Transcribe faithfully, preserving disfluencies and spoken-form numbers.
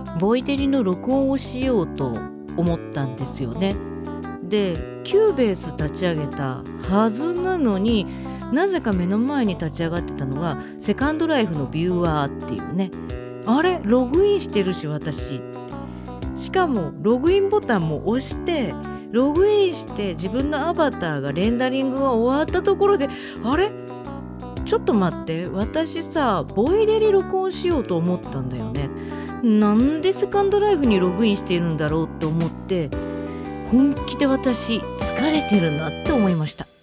ボイデリの録音をしようと思ったんですよね。でキューベース立ち上げたはずなのに、なぜか目の前に立ち上がってたのがセカンドライフのビューワーっていうね、あれログインしてるし私って。しかもログインボタンも押してログインして自分のアバターがレンダリングが終わったところで、あれちょっと待って、私さボイデリ録音しようと思ったんだよね。なんでセカンドライフにログインしているんだろうと思って、本気で私疲れてるなって思いました。